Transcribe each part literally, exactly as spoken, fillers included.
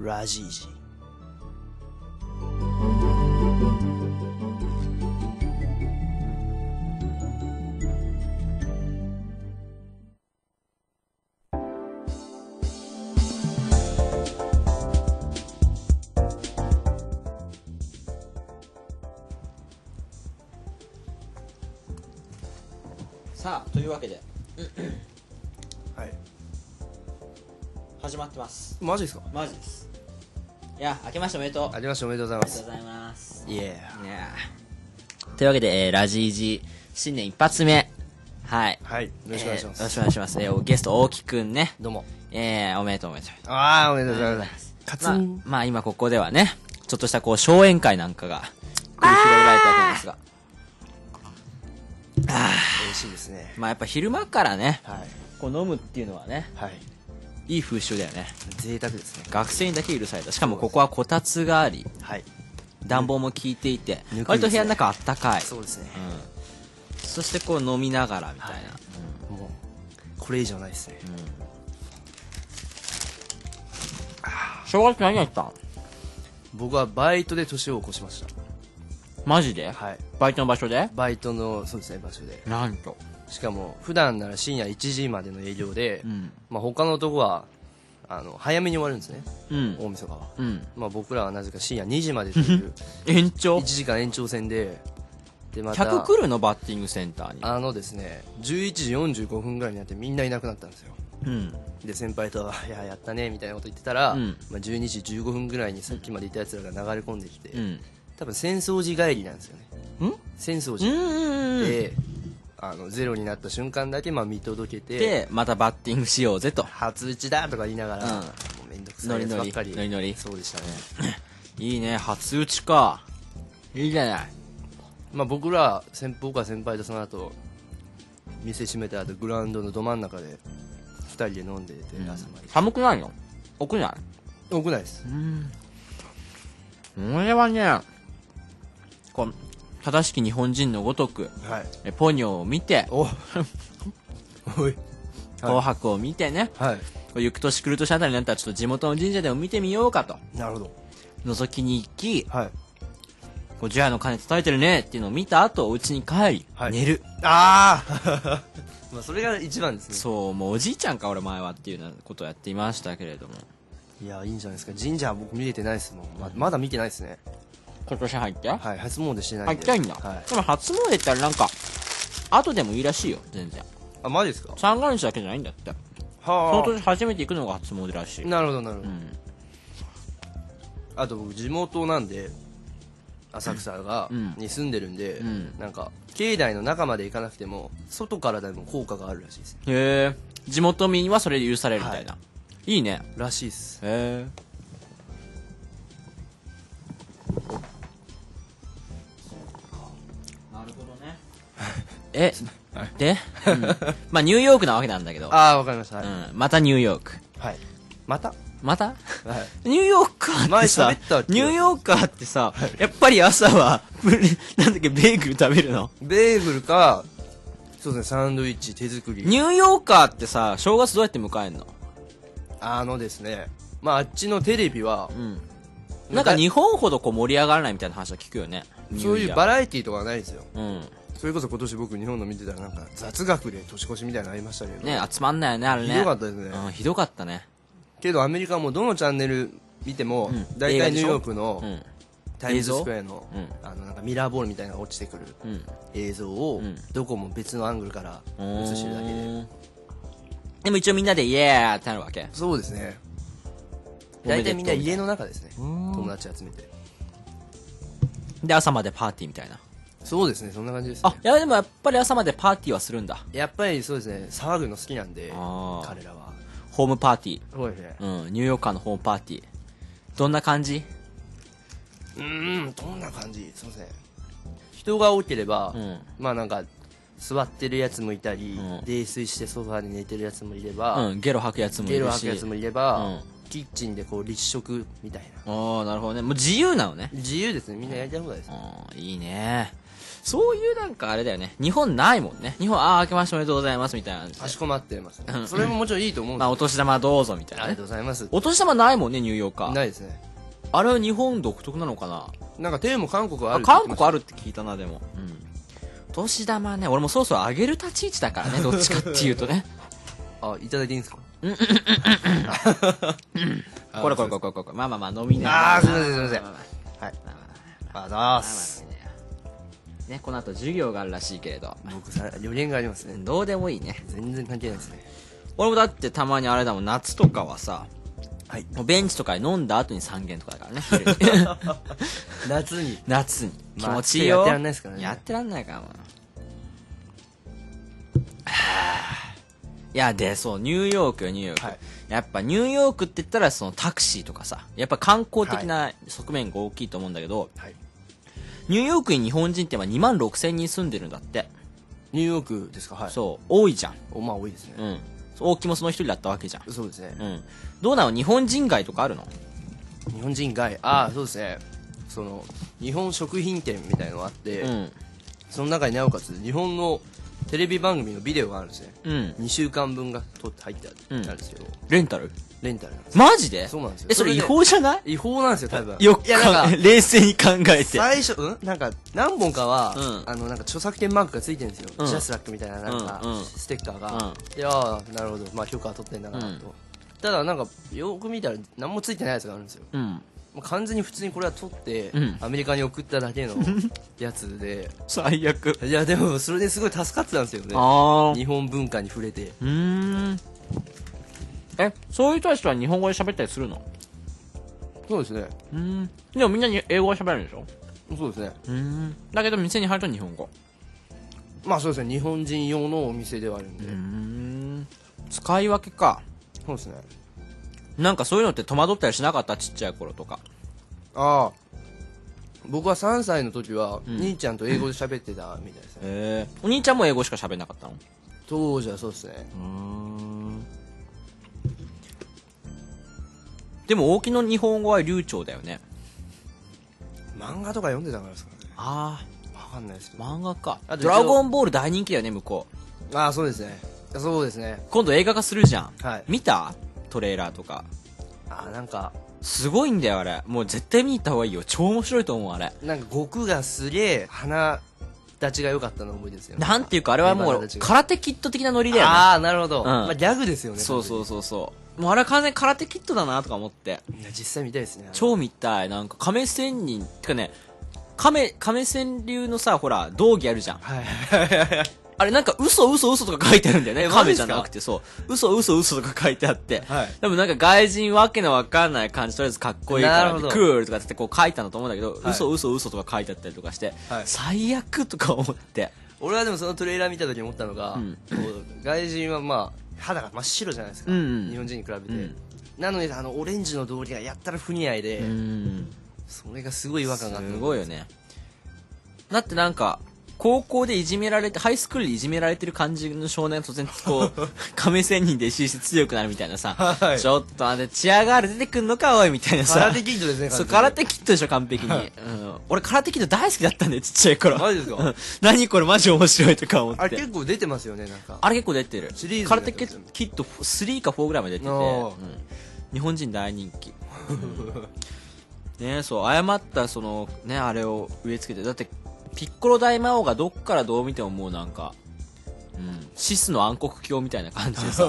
ラジージ。 さあというわけではい。 始まってます。 マジですか？ マジです。いや、明けましておめでとう。 ありましておめでとうございます。 ありがとうございます。 イエー。 いやというわけで、えー、ラジージ新年一発目、はい、 はい。よろしくお願いします。 えーよろしくお願いします。えー、ゲスト大木くんね、 どうも。 えー、おめでとうおめでとう。 ああ、おめでとうございます。カツまあン。、 まあ今ここではね、ちょっとしたこう荘園会なんかが繰り広げられたわけなんですが、あ美味しいですね。 ーまあやっぱ昼間からね、 はい。 こう飲むっていうのはね、 はい。 いい風習だよね。 贅沢ですね。 学生にだけ許された。しかもここはこたつがあり、 はい。 暖房も効いていて、 ぬくいですね割と部屋の中あったかい。 そうですね。 うん、そしてこう飲みながらみたいな、 もう、これ以上ないですね。 正月何やったん？ 僕はバイトで年を越しました。 マジで？ はい。 バイトの場所で？ バイトの、そうですね、場所で。 なんと。 しかも、普段なら深夜いちじまでの営業で、 うん。 まあ他のとこは、あの、早めに終わるんですね。 うん。 大晦日は。 うん。 まあ僕らはなぜか深夜にじまでという、 延長いちじかん延長戦で、で、また、 客来るのバッティングセンターに。 あのですね、じゅういちじよんじゅうごふんぐらいになってみんないなくなったんですよ。 うん。 で、先輩と、いや、やったね、みたいなこと言ってたら、 うんまあ、じゅうにじじゅうごふんぐらいにさっきまでいた奴らが流れ込んできて、 うん。 多分浅草寺帰りなんですよね。 んう浅草寺。 ん。 で、あの、ゼロになった瞬間だけ、まあ見届けて、 で、またバッティングしようぜと。 初打ちだとか言いながら、 うんもうめんどくさいやつばっかり。 ノリノリノリノリそうでしたね。 いいね、初打ちか。いいじゃない。 まあ僕ら、先僕は先輩とその後、店閉めた後、グラウンドのど真ん中で、二人で飲んでて、朝まで。 寒くないの？屋内？ 多くないです。 うん。これはね、こう、正しき日本人のごとく、 はい。 えポニョを見て、 おおい。 紅白を見てね、 はい。 こう行く年来る年あたりになったらちょっと地元の神社でも見てみようかと、 なるほど。 覗きに行き、 はい。 こう除夜の鐘叩いてるねっていうのを見た後、お家に帰り、 はい寝る。 ああまあそれが一番ですね。 そう、もうおじいちゃんか俺前はっていうようなことをやっていましたけれども。 いや、いいんじゃないですか。神社は僕見れてないですもん。ままだ見てないですね。 今年入ってはい。初詣してないんで。 入ってないんだ。 はい。 でも初詣ってあれなんか、後でもいいらしいよ、全然。 あ、マジですか？ 三が日だけじゃないんだって。そのは年初めて行くのが初詣らしい。 なるほど、なるほど。 うん。 あと僕、地元なんで、浅草が、 うんに住んでるんで、 うんなんか、境内の中まで行かなくても、外からでも効果があるらしいですね。 へえ。地元民はそれで許されるみたいな。いいね。 らしいっす。 へえ。なるほどね。え、で、うんまあニューヨークなわけなんだけど、 ああ、わかりました。はい。 うん、またニューヨーク。 はい。またまたはい。 ニューヨーカーって前さ喋ったっ、けニューヨーカーってさ、やっぱり朝は、プレなんだっけ、ベーグル食べるの？ ベーグルか、そうですね、サンドイッチ、手作り。 ニューヨーカーってさ、正月どうやって迎えんの？ あのですね、まああっちのテレビは、 うん。なんか日本ほどこう盛り上がらないみたいな話は聞くよね。 そういうバラエティーとかはないですよ。 うん。 それこそ今年僕日本の見てたらなんか雑学で年越しみたいなのありましたけど。 ね、集まんないよね、あれね。 ひどかったですね。 うん、ひどかったね。 けどアメリカはもうどのチャンネル見ても、 うん大体ニュー映画でしょヨークのうん。 タイムズスクエアの、 うんあのなんかミラーボールみたいなのが落ちてくるうん。 映像を、 うんどこも別のアングルから映してるだけで。 で。でも一応みんなでイエーってなるわけ。 そうですね。 おめでとう大体みんな家の中ですね。 ん友達集めて。 で、朝までパーティーみたいな。 そうですね、そんな感じですねあ、。いやでもやっぱり朝までパーティーはするんだ。 やっぱりそうですね、騒ぐの好きなんで、 あー彼らは。 ホームパーティそうですね。 ー。うん、ニューヨーカーのホームパーティー。どんな感じ？ うーん、どんな感じすいません。人が多ければ、 うん。 まあなんか、座ってるやつもいたり、 うん泥酔してソファーで寝てるやつもいれば、 うん、ゲロ吐くやつもいゲロるし。 吐くやつもいれば、 うんキッチンでこう立食みたいな。 ああ、なるほどね。もう自由なのね。 自由ですね、みんなやりたい放題です。 ああ、いいね。 そういうなんかあれだよね。日本ないもんね。日本、ああ、明けましておめでとうございますみたいな感じで。 かしこまってます、ねう。んそれももちろんいいと思うんですまあ、お年玉どうぞみたいな、ねありがと。うございます。 お年玉ないもんね、ニューヨーカー。 ないですね。 あれは日本独特なのかな。 なんか、テーも韓国はああ、 るって言っ韓てました。 国あるって聞いたな、でも。うん。お年玉ね、俺もそろそろあげる立ち位置だからね、どっちかっていうとね。 あ、いただいていいんですか？ これこれこれこれこれ。まあまあまあ、飲みなあーすいませんすいませんまあまあまあはい。 まあまあまあありがとうございまあまあます。 ね、この後授業があるらしいけれど。 僕さ、予言がありますね。 どうでもいいね。 全然関係ないですね。 俺もだってたまにあれだもん、夏とかはさ、 はい。 もうベンチとかで飲んだ後にさんげんとかだからね昼に。 夏に。 夏に気まあ持ちいいよ。 やってらんないですからねやってらんないからもう。いやで、そうニューヨークよニューヨーク、 はいやっぱニューヨークって言ったらそのタクシーとかさ、やっぱ観光的な側面が大きいと思うんだけど、 はい。 ニューヨークに日本人ってにまんろくせんにん住んでるんだって。 ニューヨークですか？はい。 そう多いじゃん。 お、まあ多いですね。 うん大木もその一人だったわけじゃん。 そうですね。 うんどうなの日本人街とかあるの？ 日本人街、ああ、そうですね。その、日本食品店みたいのがあって、 うんその中になおかつ日本のテレビ番組のビデオがあるんですね。 うんにしゅうかんぶんが撮って入ってあるうんんですけど、 レンタルレンタルなんです。 マジで？ そうなんですよえそれ違それで法じゃない？ 違法なんですよ、多分。 よくいや、なんか、 冷静に考えて。 最初、うんなんか、何本かは、 うんあの、なんか著作権マークがついてるんですよ。 うんジャスラックみたいな、なんか、 うんうんステッカーが。 うんいやー、なるほど。まあ、許可は取ってんだなと。 うんただ、なんか、よく見たら、何もついてないやつがあるんですよ。 うんもう完全に普通にこれは取って、 うんアメリカに送っただけのやつで。 最悪。 いや、でも、それですごい助かってたんですよね。 あ日本文化に触れて。 うーんえそういう人たちは日本語で喋ったりするの？ そうですね。 うーんでもみんなに英語が喋るんでしょ？ そうですね。 うーんだけど店に入ると日本語。 まあそうですね。日本人用のお店ではあるんで。 うーん使い分けか。 そうですね。 なんかそういうのって戸惑ったりしなかった？ちっちゃい頃とか。 ああ。僕はさんさいの時は、 ん兄ちゃんと英語で喋ってたみたいですね。 へえお兄ちゃんも英語しか喋んなかったの？ 当時はそうですね。 うーんでも大木の日本語は流暢だよね。 漫画とか読んでたからですかね。 あわかんないですけあど。 漫画か。 あとドラゴンボール大人気だよね向こう。 ああ、そうですね。そうですね。 今度映画化するじゃん。 はい。 見たトレーラーとか。 ああ、なんか、 すごいんだよあれ。もう絶対見に行った方がいいよ。超面白いと思うあれ。 なんか悟空がすげえ鼻立ちが良かったのを覚えてるんですよ。 なんていうかあれはもう目鼻立ちが空手キット的なノリだよね。 ああ、なるほど。 んまあギャグですよね。 そうそうそうそう。もうあれは完全に空手キットだなとか思って。 う。いや、実際見たいですね。 超見たい。なんか亀仙人、てかね、亀、亀仙流のさ、ほら、道義あるじゃん。 はいはいはいはい。 あれなんか嘘嘘嘘とか書いてあるんだよね。亀じえマジっすかゃなくてそう。嘘嘘嘘とか書いてあって。 はいでもなんか外人わけのわかんない感じ、とりあえずかっこいいから、 なるほどクールとかってこう書いたんだと思うんだけど、 はい嘘嘘嘘とか書いてあったりとかして、 はい最悪とか思って。 俺はでもそのトレーラー見た時に思ったのが、 うんこう外人はまあ肌が真っ白じゃないですか、 うんうん日本人に比べて、 うんなのにあのオレンジの道理がやったら不似合いで、 うん。 それがすごい違和感があったすごいよね。だってなんか、高校でいじめられて、ハイスクールでいじめられてる感じの少年が突然こう、亀仙人で弟子して強くなるみたいなさ、 はいちょっとあれ、チアガール出てくんのかおいみたいなさ、 空手キッドですねそう、 完全に空手キットでしょ、完璧に。うん、俺、空手キット大好きだったんだよ、ちっちゃい頃。 マジですかうん何これマジ面白いとか思って。 あれ結構出てますよねなんかあれ結構出てる。 シリーズの空手やつですよねキットスリーかフォーぐらいまで出てて、 あーうん日本人大人気。ねそう、誤ったその、ね、あれを植え付けて、だって、ピッコロ大魔王がどっからどう見てももうなんか、うん、シスの暗黒鏡みたいな感じでさ。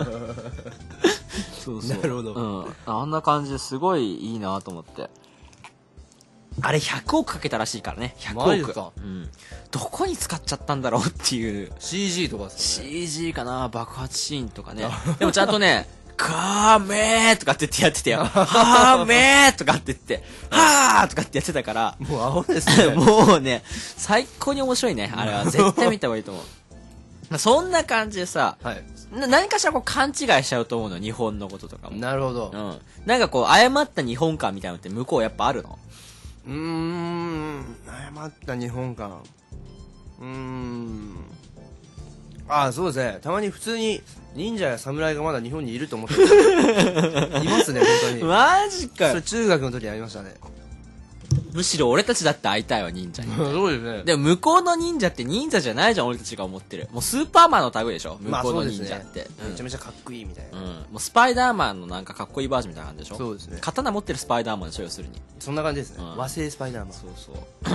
そうそう。 なるほどうん。あんな感じですごいいいなと思って。あれひゃくおくかけたらしいからね。ひゃくおく。 マジですかうん。どこに使っちゃったんだろうっていう。 シージー とかですよねシージー かな爆発シーンとかね。でもちゃんとね、カーメーとかって言ってやってたよ。はーめーとかって言って、はーとかってやってたから、 もう青ですねもうね、最高に面白いね。あれは絶対見た方がいいと思う。まあそんな感じでさ、 はいな何かしらこう勘違いしちゃうと思うの、日本のこととかも。 なるほどうん。なんかこう、誤った日本感みたいなのって向こうやっぱあるの？ うーん誤った日本観うーんああそうですねたまに普通に忍者や侍がまだ日本にいると思ってるいますね本当にマジかよそれ。中学の時にありましたねむしろ俺たちだって会いたいわ、忍者に。 そうですね。 でも向こうの忍者って忍者じゃないじゃん、俺たちが思ってる。もうスーパーマンの類でしょ、向こうの忍者って。 めちゃめちゃかっこいいみたいな。 うん。もうスパイダーマンのなんかかっこいいバージョンみたいな感じでしょ。 そうですね。 刀持ってるスパイダーマンでしょ、要するに。 そんな感じですね。 うん和製スパイダーマン。 そうそう。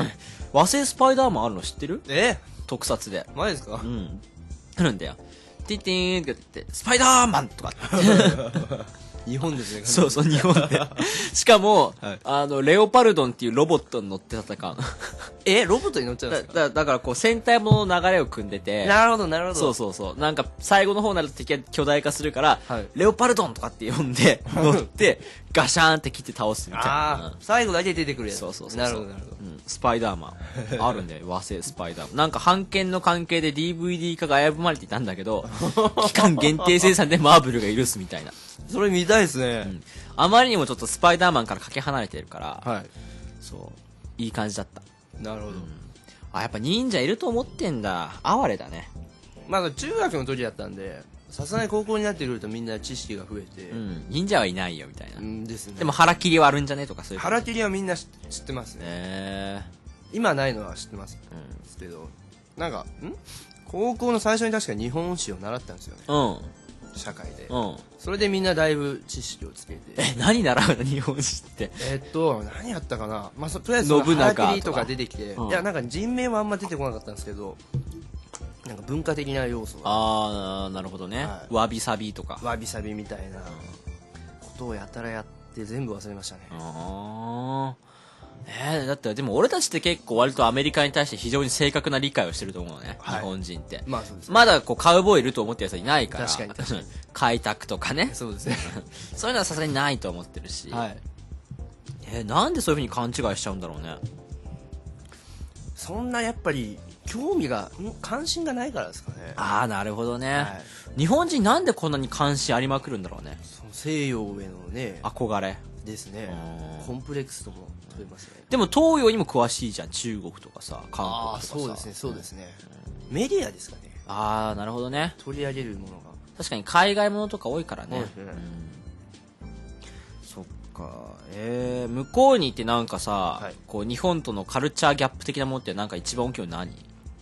和製スパイダーマンあるの知ってる？ え特撮で。 マジですか？ うん。あるんだよ。ティティーンって言って、スパイダーマンとかって。 日本ですね。 そうそう、日本で。しかも、 はいあの、レオパルドンっていうロボットに乗って戦う。 え、ロボットに乗っちゃうんですか？ だだだからこう戦隊ものの流れを組んでて、 なるほど、なるほど。 そうそうそう。なんか最後の方になると敵が巨大化するから、 はいレオパルドンとかって呼んで、乗って、ガシャーンって切って倒すみたいな。 ああ、最後だけ出てくるやつ。 そうそうそうそう。 なるほど、なるほど。 うん、スパイダーマン。あるんだよ、和製スパイダーマン。なんか版権の関係で ディーブイディー 化が危ぶまれていたんだけど、期間限定生産でマーブルが許すみたいな。 それ見たいですね。 うんあまりにもちょっとスパイダーマンからかけ離れてるから、 はい。 そう、いい感じだった。 なるほど。 あ、やっぱ忍者いると思ってんだ。哀れだね。 まあ、中学の時だったんで、さすがに高校になってくるとみんな知識が増えて、 うん。忍者はいないよ、みたいな。 うんですね。 でも腹切りはあるんじゃねとかそういう。 腹切りはみんな知知ってますね。 え今ないのは知ってます。 ー。うん。 ですけど、なんか、ん高校の最初に確か日本史を習ったんですよね。 うん。 社会で。 うん。 それでみんなだいぶ知識をつけて。 え、何習うの日本史って。 えっと、何やったかな、まあ、そとりあえず信長腹切りとか出てきて、 うんいや、なんか人名はあんま出てこなかったんですけど、なんか文化的な要素が、 あー、なるほどね。 はいわびさびとか。 わびさびみたいなことをやたらやって全部忘れましたね。 あー。えー、だってでも俺たちって結構割とアメリカに対して非常に正確な理解をしてると思うのね、 はい日本人って。 まあそうですね。 まだこうカウボーイいると思ってるやつはいないから。 確かに確かに開拓とかね。 そうですね。 そういうのはさすがにないと思ってるし。 はい。 えーなんでそういう風に勘違いしちゃうんだろうね。 そんなやっぱり興味が、ん関心がないからですかね。 ああ、なるほどね、 はい日本人なんでこんなに関心ありまくるんだろうね。 その西洋へのね、 憧れ。 ですねうん。 コンプレックスとも取れますね。 でも東洋にも詳しいじゃん。中国とかさ、韓ああ、 国とかさ。 そうですね、そうですね。メディアですかね。 ああ、なるほどね。 取り上げるものが。 確かに海外ものとか多いからね。 そうですねうんそっか。えー、向こうに行ってなんかさ、 はいこう日本とのカルチャーギャップ的なものってなんか一番大きいの何？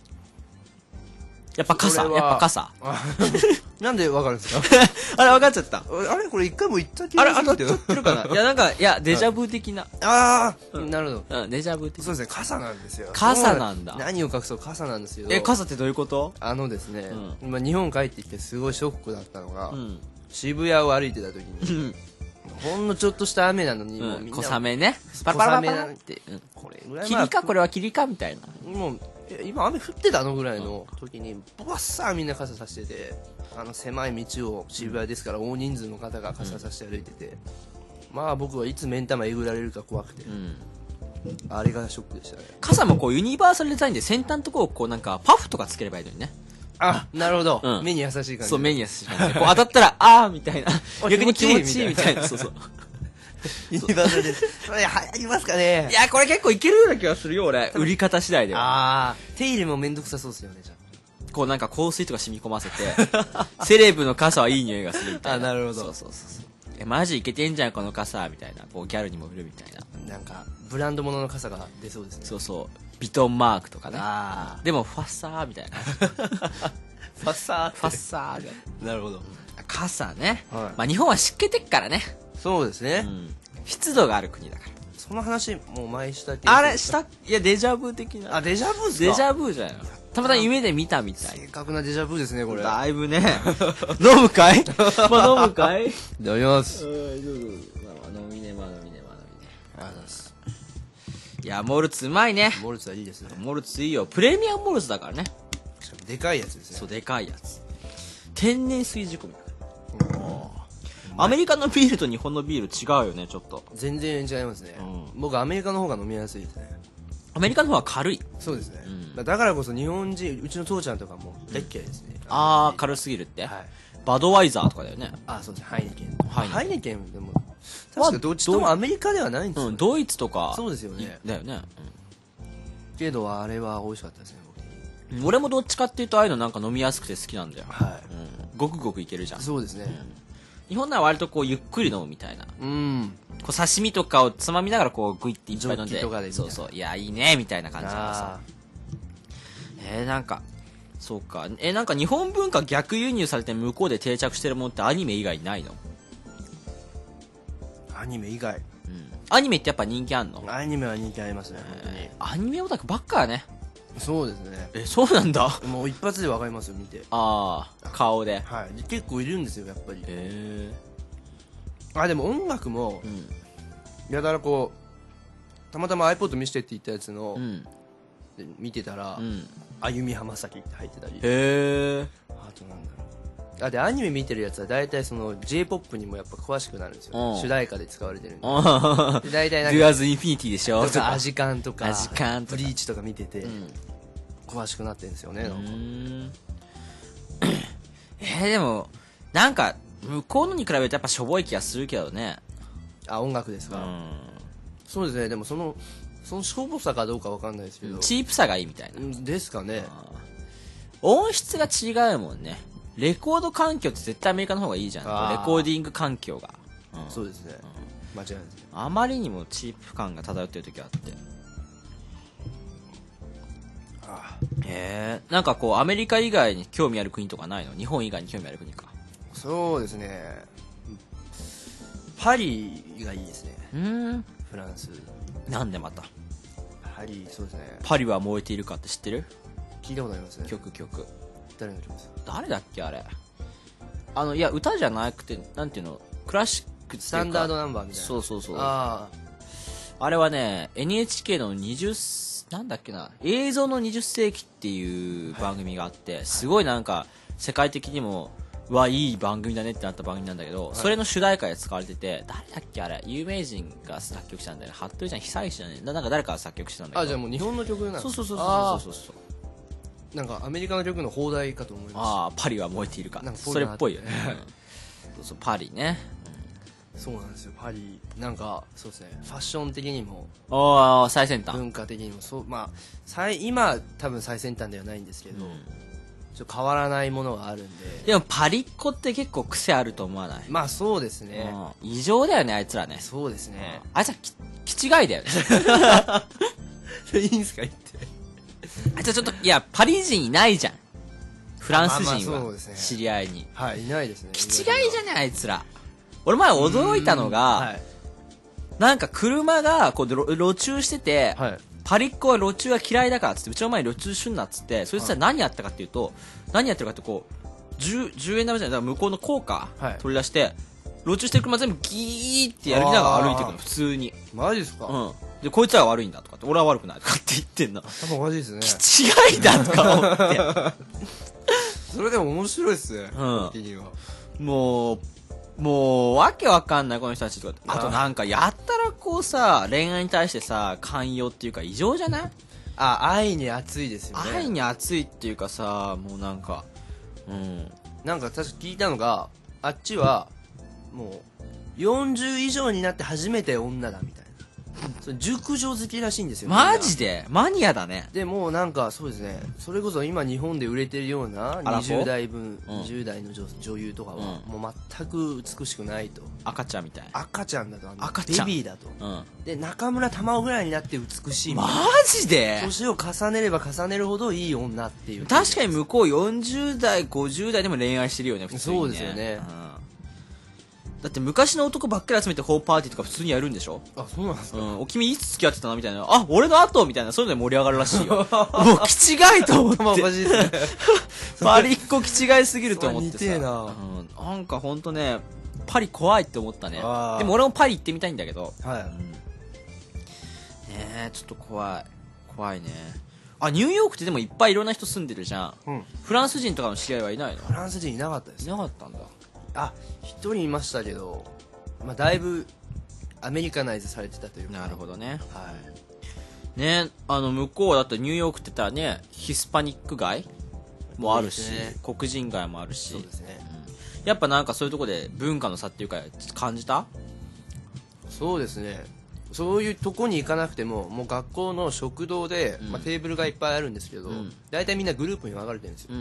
やっぱ傘それはやっぱ傘あなんでわかるんですか？ あれ分かっちゃった。 あれこれ一回も言った気あれがするけど。 当たっちゃってるかないやなんか、いや、デジャブ的な。 ああ、なるほど。 うん、デジャブ的な。 そうですね、傘なんですよ。 傘なんだそう何を隠そう傘なんですけど。 え、傘ってどういうこと？ あのですね、 う今日本帰ってきてすごいショックだったのが、 うん。 渋谷を歩いてた時に、ほんのちょっとした雨なのに、もううん、 みんな、 小雨ね。パラパラパラパラ小雨って。うんこれぐらい、まあ霧かこれは霧かみたいな。 もう、え今雨降ってたのぐらいの時に、ボワッサーみんな傘さしてて、あの狭い道を渋谷ですから大人数の方が傘さして歩いてて、まあ僕はいつ目ん玉えぐられるか怖くて、 うん。 あれがショックでしたね。 傘もこうユニバーサルデザインで先端のとこをこうなんかパフとかつければいいのにね。 あ、なるほど。 うん目に優しい感じ。 そう、目に優しい感じで。こう当たったら、あーみたいな。 あ逆に気持ちいい気持ちいいみたいなみたいな。そうそう。 ユニバーサルで。それ流行りますかねいや、これ結構いけるような気がするよ、俺。売り方次第では。 ああ、手入れもめんどくさそうですよね、じゃこうなんか香水とか染み込ませて、セレブの傘はいい匂いがするみたいな。 あなるほどそうそうそうそう。え、マジいけてんじゃん、この傘、みたいな。こうギャルにも売るみたいな。 あ。なんか、ブランド物の傘が出そうですね。 そうそう。ビトンマークとかね。 あでも、ファッサーみたいな。 あ。ファッサーってファッサーが。 なるほど。 傘ね。 はいまあ日本は湿気てっからね。 そうですね。 うん。湿度がある国だから。 その話、もう前したけあれ、した、いや、デジャブ的な。 あ、デジャブっすかデジャブじゃんよ。たまたま夢で見たみたい。 正確なデジャブですね、これ。いだいぶね。飲むかいまあ飲むかいただきます。 うん、どうぞ。まあ飲みね、まあ飲みね、まあ飲みね。 ありがとうございます。 いや、モルツうまいね。 モルツはいいですね。 モルツいいよ。プレミアムモルツだからね。 しかもでかいやつですね。 そう、でかいやつ。天然水仕込み。アメリカのビールと日本のビール違うよね、ちょっと。 全然違いますね。 う僕、アメリカの方が飲みやすいですね。 アメリカの方が軽い。 そうですね。 うんだからこそ日本人、うちの父ちゃんとかも大っ嫌いですね。 あー、軽すぎるって。 はい。 バドワイザーとかだよね。 あ、そうですね。ハイネケン。 ハイネケンハイネケンでも、確かどっちともアメリカではないんですよ。 うん、ドイツとか。 そうですよね。 だよね。 けど、あれは美味しかったですね、僕。 うん。俺もどっちかっていうと、ああいうのなんか飲みやすくて好きなんだよ。 はうん。ごくごくいけるじゃん。 い。そうですね。 日本なら割とこうゆっくり飲むみたいな。 うんこう刺身とかをつまみながらこうグイっていっぱい飲んで。 ジョッキとかでみたいなそうそう。いや、いいね、みたいな感じなんさ。 あえー、なんか、そうか。えー、なんか日本文化逆輸入されて向こうで定着してるものってアニメ以外にないの？ ーアニメ以外、 うん。アニメってやっぱ人気あんの？ アニメは人気ありますね、本当に。 えーアニメオタクばっかやね。 そうですね。 え、そうなんだ。 もう一発でわかりますよ、見て。 ああ、顔で。 はい。で結構いるんですよ、やっぱり。 えあ、でも音楽もー、う、ん。 やたらこう、たまたま iPod 見せてって言ったやつの、 うん。 で見てたら、 うん。 あゆみ浜崎って入ってたり。 へえ。 あとなんだろう。あ、で、アニメ見てるやつは大体その J-ポップ にもやっぱ詳しくなるんですよ。 うん主題歌で使われてるんで。 あで大体あ。 なんか、 Do as Infinity でしょとかアジカンとか、 アジカンとかブリーチとか見てて、 うん。 詳しくなってるんですよね、なんか。 うーんえー、でも、なんか、向こうのに比べてやっぱしょぼい気がするけどね。 あ、音楽ですか。 うん。 そうですね、でもその、そのしょぼさかどうかわかんないですけど。 チープさがいいみたいな。 うんですかね。 音質が違うもんね。レコード環境って絶対アメリカの方がいいじゃん。 あーレコーディング環境が。うんそうですね。間違いないですね。 あまりにもチープ感が漂ってる時があって。 あへえ。なんかこう、アメリカ以外に興味ある国とかないの？日本以外に興味ある国か。 そうですね。パリがいいですね。 うーん。 フランス。 なんでまた。 パリ、そうですね。 パリは燃えているかって知ってる？ 聞いたことありますね。 曲曲。 誰の曲ですか？ 誰だっけあれ。あの、いや、歌じゃなくて、なんていうの、クラシックっていうかスタンダードナンバーみたいな。 そうそうそう。ああれはね、エヌエイチケー のにじゅう、なんだっけな、映像のにじゅっ世紀っていう番組があって、すごいなんか、世界的にも、うわ、いい番組だねってなった番組なんだけど、それの主題歌で使われてて、誰だっけあれ、有名人が作曲したんだよね。服部ちゃん、久石じゃねなんか誰かが作曲したんだけあ。 ど。 あ、じゃあもう日本の曲なんですか？ そうそうそうあそうそうそう。 ーなんかアメリカの曲の放題かと思いまああ、パリは燃えているか。 なんかぽいなそれっぽいよね。うんそうそう、パリね。 した。そうなんですよ。パリ、なんか、そうですね。ファッション的にも、 ああ、最先端。 文化的にも、そう、まあ、最、今、多分最先端ではないんですけど、 うんちょっと変わらないものがあるんで。 でもパリっ子って結構癖あると思わない？ まあそうですね。 うん異常だよね、あいつらね。 そうですね。 あいつらき、気違いだよね。 それいいんすか言って。 あいつらちょっと、いや、パリ人いないじゃん。フランスまあまあ人はそうですね。 知り合いに。 はい、いないですね。 気違いじゃね、あいつら。俺前驚いたのが、 はい。 なんか車がこう路路中してて、 はい。 パリっ子は路中が嫌いだからっつって、うちの前に路中すんなっつって、そいつら何やったかっていうと、何やってるかってこう、10、じゅうえん玉じゃない、だから向こうの硬貨はい取り出して、路中してる車全部ギーってやりながら歩いていくの、 あー普通に。 マジですか？ うん。で、こいつらが悪いんだとかって、俺は悪くないとかって言ってんの。 頭おかしいですね。 違いだとか思って。 それでも面白いっすね。 うん的には。 もう、もう、わけわかんない、この人たちとかって。あとなんか、やったらこうさ、恋愛に対してさ、寛容っていうか異常じゃない？ あ、愛に熱いですよね。 愛に熱いっていうかさ、もうなんか、うん。 なんか確か聞いたのが、あっちは、もう、よんじゅう以上になって初めて女だみたいな。それ熟女好きらしいんですよ。 マジででマニアだね。 でもうなんかそうですね、それこそ今日本で売れてるようなアラフォーにじゅう代分、 うんにじゅう代の女女優とかは、 うもう全く美しくないと。 赤ちゃんみたい。 赤ちゃんだと、あの赤ちゃんベビーだと。 うん。 で、中村玉緒ぐらいになって美しいみたマいな。 ジで年を重ねれば重ねるほどいい女っていう。 確かに向こうよんじゅう代、ごじゅう代でも恋愛してるよね、普通に、ね。 そうですよねうんだって昔の男ばっかり集めてホーパーティーとか普通にやるんでしょ？ あ、そうなんですか。 うん。お君いつ付き合ってたのみたいな。あ、俺の後みたいな。そういうので盛り上がるらしいよ。もう気違いと思って。 頭おかしいですね。 パリっ子気違いすぎると思ってさ。 それ似てえなうん。なんかほんとね、パリ怖いって思ったね。 あーでも俺もパリ行ってみたいんだけど。 はい。 ねえ、ちょっと怖い。怖いね。あ、ニューヨークってでもいっぱいいろんな人住んでるじゃん。 うん。 フランス人とかの知り合いはいないの？ フランス人いなかったですい。なかったんだ。 あ、一人いましたけど、まあ、だいぶアメリカナイズされてたというか。 なるほどね。 はい。 ね、あの向こうだったらニューヨークって言ったらね、ヒスパニック街もあるし、 そうですね黒人街もあるしそうですね。 やっぱなんかそういうとこで文化の差っていうか感じた？ そうですね。そういうとこに行かなくても、もう学校の食堂で、 うんまあ、テーブルがいっぱいあるんですけど、 うん大体みんなグループに分かれてるんですよ。 うん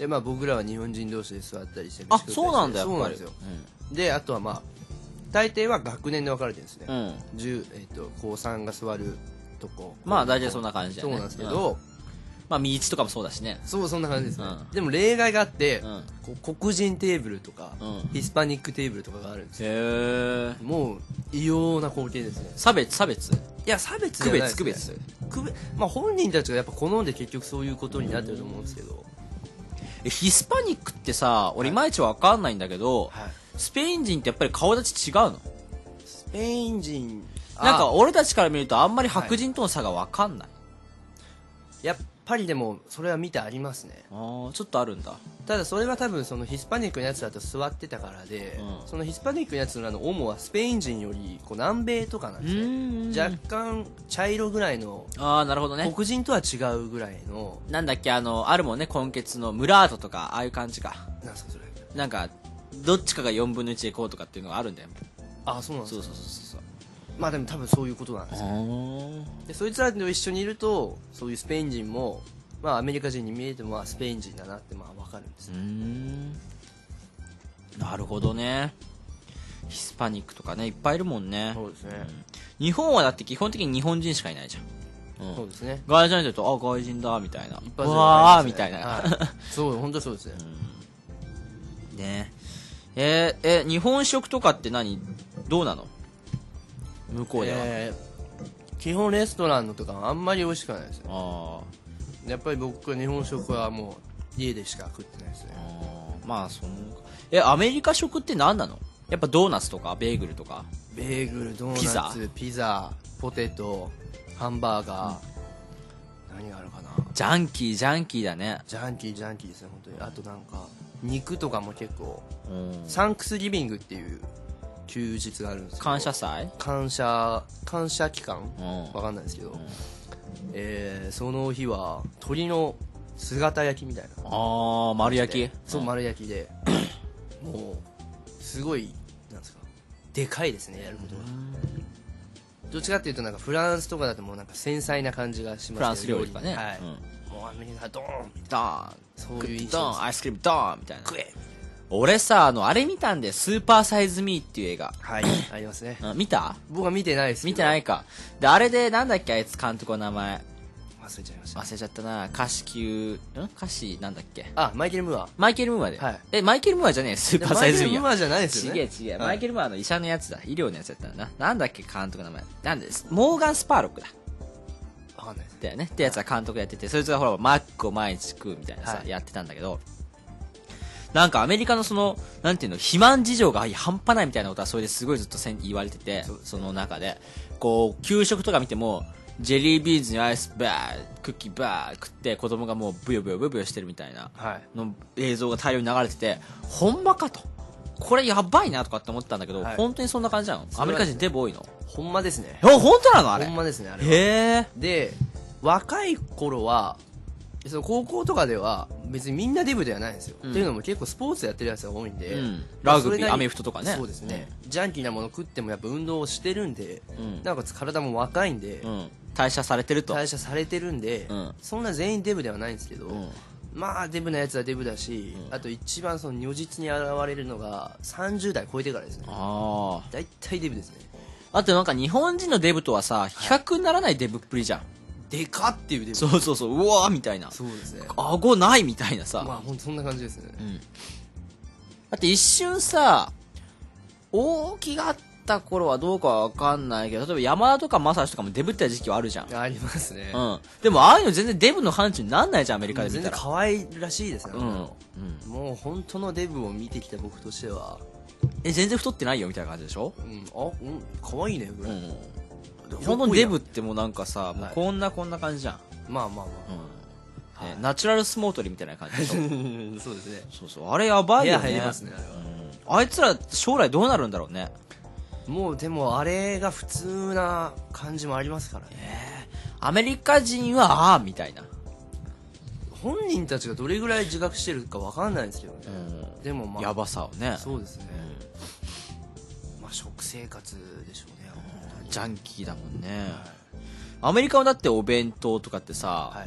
でまあ僕らは日本人同士で座ったりしてあそうなんだやっぱりそうなんですよ、であとはまあ大抵は学年で分かれてるんですね、 うん、うんじゅうえー、と高さんが座るとこまあ大体そんな感じだよね。 そうなんですけど、 うんまあ身内とかもそうだしね。 そうそんな感じですね、 うんでも例外があって、 うんこう黒人テーブルとか、 うんヒスパニックテーブルとかがあるんですよ。 へえ。 もう異様な光景ですね。 差別差別いや差別じゃないです、ね、 区別区別区別まあ本人たちがやっぱ好んで結局そういうことになってると思うんですけど、 えヒスパニックってさ俺いまいちわかんないんだけど、 はい、 スペイン人ってやっぱり顔立ち違うの？ スペイン人なんか俺たちから見るとあんまり白人との差がわかんない、 やっぱりでもそれは見てありますね。 ああちょっとあるんだ。 ただそれは多分そのヒスパニックのやつだと座ってたからで、 うんそのヒスパニックのやつらの主はスペイン人よりこう南米とかなんですね。若干茶色ぐらいのああなるほどね。 黒人とは違うぐらいのなんだっけあのあるもんね根血のムラートとかああいう感じか。 なんすかそれ。 なんかどっちかがよんぶんのいちでこうとかっていうのがあるんだよ。 あそうなんですか。 そうそうそうそうまあでも多分そういうことなんですよ。 そうでそいつらと一緒にいるとそういうスペイン人もまあアメリカ人に見えてもまあスペイン人だなってまあ分かるんですうーよ。 んなるほどね。ヒスパニックとかねいっぱいいるもんね。 そうですね、 日本はだって基本的に日本人しかいないじゃん、うん、 そうですね。 外人だとあ外人だみたいな一発でわーみ分かりたいな、 ますねはい、そう本当そうですね。 ねえー、え日本食とかって何どうなの向こうでは、 えー基本レストランのとかはあんまり美味しくないですよ。 あやっぱり僕は日本食はもう家でしか食ってないですね。 あまあそのえアメリカ食って何なの？やっぱドーナツとかベーグルとかベーグルドーナツピザピザポテトハンバーガー、うん、何があるかな。 ジャンキージャンキーだね。 ジャンキージャンキーですね本当に。あとなんか肉とかも結構うんサンクスギビングっていう休日があるんですけど、 感謝祭感謝感謝期間うんわかんないですけど、えーその日は鶏の姿焼きみたいなああ丸焼きそう丸焼きでもうすごいなんですかでかいですねやることが。どっちかっていうとなんかフランスとかだともうなんか繊細な感じがしますけどフランス料理とかね、 はい、 うんもうアメリカドーンみたいドーンなそういう印ド象ーンアイスクリームドーンみたいな。 食え俺さあのあれ見たんでスーパーサイズミーっていう映画、 はいありますね。 うん、見た？ 僕は見てないですけど見てないか。であれでなんだっけあいつ監督の名前忘れちゃいました。 忘れちゃったな。歌詞級ん歌詞なんだっけあマイケル・ムーア。 マイケル・ムーアで、 はいえマイケル・ムーアじゃねえスーパーサイズミーやマイケル・ムーアじゃないですよね。 ちげえちげえ、 はいマイケル・ムーアの医者のやつだ医療のやつだったんだな。なんだっけ監督の名前なんですモーガン・スパーロックだわかんないです。 だよねってやつは監督やっててそいつがほらマックを毎日食うみたいなさ、 はいやってたんだけどなんかアメリカのそのなんていうの肥満事情が半端ないみたいなことはそれですごいずっとせん言われてて そ,、その中でこう給食とか見てもジェリービーンズにアイスバークッキーバー食って子供がもうブヨブヨブヨブヨしてるみたいなはいの映像が大量に流れててほんまかとこれやばいなとかって思ったんだけど、 はい本当にそんな感じなの？アメリカ人デブ多いの？ ほんまですね。 あ本当なのあれ？ ほんまですねあれは。 へえで若い頃はその高校とかでは別にみんなデブではないんですよ、 うんっていうのも結構スポーツやってるやつが多いんで、 うんラグビーそれなりアメフトとかねそうですね、ジャンキーなもの食ってもやっぱ運動をしてるんで、 うんなおかつ体も若いんで、 うん代謝されてると代謝されてるんで、 うんそんな全員デブではないんですけど、 うんまあデブなやつはデブだし、 うんあと一番その如実に現れるのがさんじゅう代超えてからですね。 ああ大体デブですね。 あとなんか日本人のデブとはさ比較にならないデブっぷりじゃん、 でかっていうデブ。 そうそうそううわーみたいなそうですね。 顎ないみたいなさ、 まあ本当そんな感じですね。 うん、だって一瞬さ大きがった頃はどうかは分かんないけど例えば山田とか正史とかもデブってた時期はあるじゃん、 ありますね。 うん、でもああいうの全然デブの範疇になんないじゃんアメリカで見全たら然可愛らしいですね、 うん、うん、 もう本当のデブを見てきた僕としては、 え全然太ってないよみたいな感じでしょ、 うん、あ、うん、可愛いねぐらい、 うん、 で本当にデブってもうなんかさ、もうはいこんなこんな感じじゃん、 まあまあまうんねナチュラルスモートリみたいな感じでしょあそうですね。 そうそうあれやばいよね部屋入りますねあれは、 うん、あいつら将来どうなるんだろうね。 もうでもあれが普通な感じもありますからね。 アメリカ人はああみたいな、 本人たちがどれぐらい自覚してるかわかんないんですけどね、 うん、 でもまあやばさをねそうですね、まあ食生活でしょうね本当に。 ジャンキーだもんね、 はいアメリカはだってお弁当とかってさ、 はい